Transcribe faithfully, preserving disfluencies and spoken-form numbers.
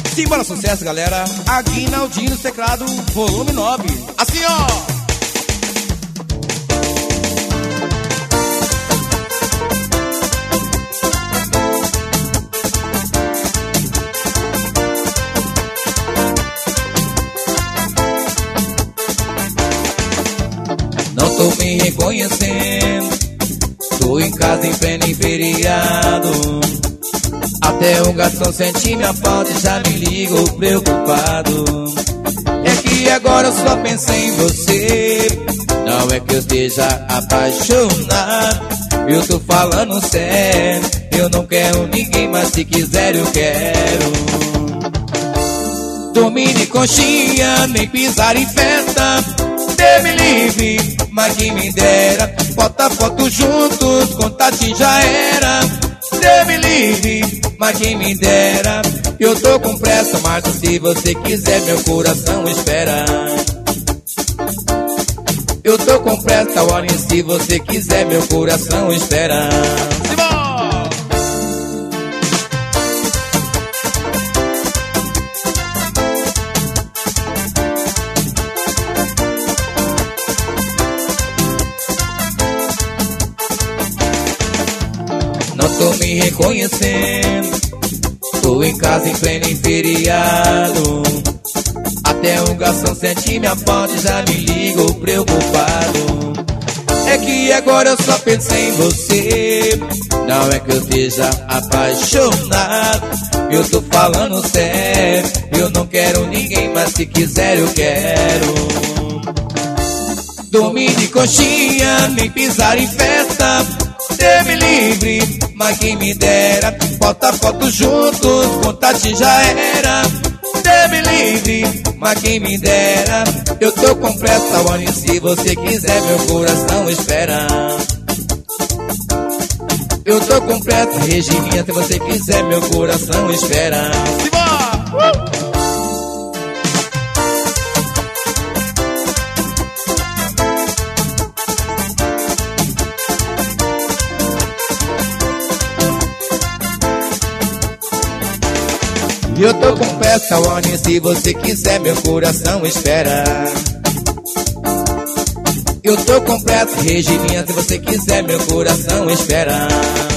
Simbora, sucesso, galera. Aguinaldinho Teclado, volume nove. Assim, ó. Não tô me reconhecendo, tô em casa em pleno feriado. Até o garçom sente minha falta e já me ligou preocupado. É que agora eu só pensei em você. Não é que eu esteja apaixonado, eu tô falando sério. Eu não quero ninguém, mas se quiser eu quero. Dormir de conchinha, nem pisar em festa. Deus me livre, mas que me dera. Bota foto juntos, contatinho já era. Deus me livre, mas que me dera. Eu tô com pressa, mas se você quiser meu coração espera. Eu tô com pressa, olha, se você quiser meu coração espera. Não tô me reconhecendo, tô em casa em pleno feriado. Até o garçom sente minha falta e já me ligou preocupado. É que agora eu só pensei em você. Não é que eu esteja apaixonado, eu tô falando sério. Eu não quero ninguém, mas se quiser eu quero. Dormir de coxinha, nem pisar em festa. Deus me livre, mas quem me dera. Bota foto juntos, contatinho já era. Deus me livre, mas quem me dera. Eu tô com pressa, olha, se você quiser meu coração espera. Eu tô com pressa, Regininha, se você quiser meu coração espera. Uh! Eu tô com pressa, Warning, se você quiser meu coração espera. Eu tô com pressa, Regininha, se você quiser meu coração espera.